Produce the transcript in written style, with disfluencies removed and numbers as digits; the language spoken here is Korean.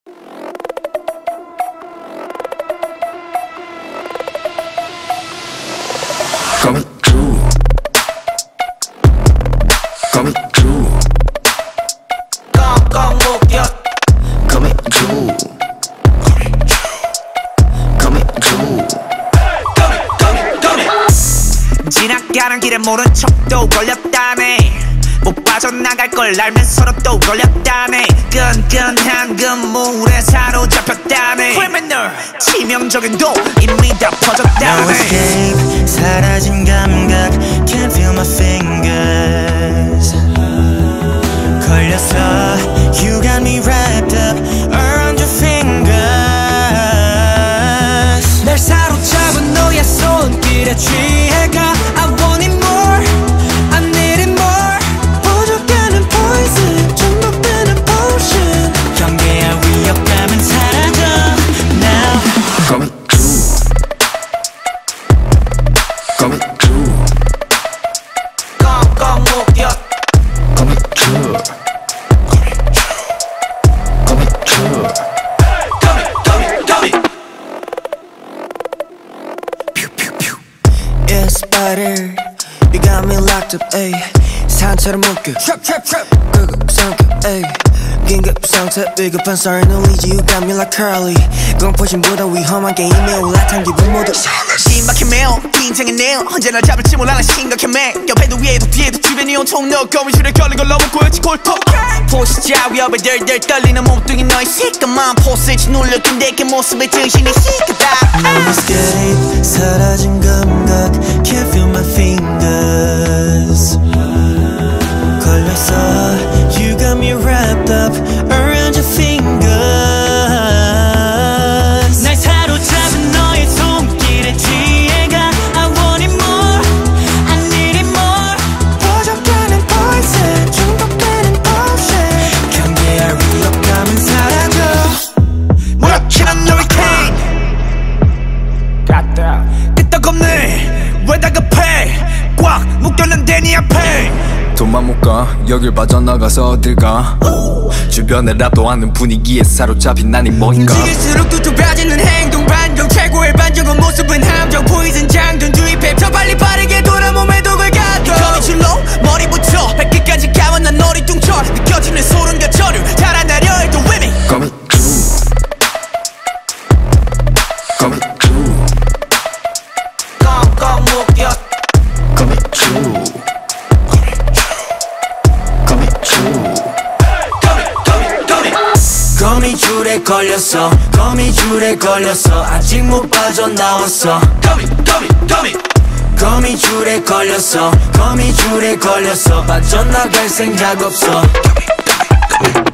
Coming true, coming true, 꽁꽁 묶여 coming true, coming true. 지나가는 길에 모른 척도 걸렸다네. 못 빠져나갈 걸 알면서도 또 걸렸다네. 끈끈한 그물에 사로잡혔다네. criminal 치명적인 도 이미 다 퍼졌다네. No escape 사라진 감각 Can't feel my fingers 걸렸어 You got me wrapped up around your fingers 날 사로잡은 너의 손길에 취해가 I want it more I need it more 부족하는 poison 중독되는 potion 경계의 위협감은 사라져 Now Coming true, coming true, 꽁꽁 묶여 coming true, coming true. Yeah, spider, you got me locked up, ayy. 산처럼 묶여, 끄급 삼켜, ayy. 긴급 상태, 위급한 썰는 의지, you got me like Curly. 공포심보다 위험한 게임에 올라탄 기분 모두 신박해 매우 긴장해 내요 언제나 잡을지 몰라 심각해 매 옆에도 위에도 뒤에도 주변이 온통 너 거미줄에 걸린 걸 너무 꼬였지 골통 포시자 위협에 덜덜 떨리는 몸뚱이 너의 시커먼 포스지 눌려둔 내게 모습에 정신이 시끄다 No escape 사라진 감각 Can't feel my fingers 걸렸어 You got me wrapped up around your fingers 날 사로잡은 너의 손길에 취해가 I want it more I need it more 부족하는 poison 중독되는 potion 경계할 위협감은 사라져 몰아치는 hurricane 끄떡없네 왜 다급해 꽉 묶였는데 네 앞에 돈만 못 가, 여길 빠져나가서 어딜 가. 주변에 랍도 않는 분위기에 사로잡힌 난이 뭐인가. 움직일수록 또 좁아지는 행동 반경 최고의 반전은 모습은 함정 포이즌 장전 주입해 더 빨리 빠르게 돌아 몸에 독을 가둬 거미줄로 머리부터 발끝까지 감은 난 어리둥절 느껴지는 소름과 저류 달아나려 해도 위미 Coming true, coming true, 꽁꽁 묶여 coming true, coming true. 거미줄에 걸렸어 거미줄에 걸렸어 아직 못 빠져나왔어 거미줄에 걸렸어 거미줄에 걸렸어 빠져나갈 생각 없어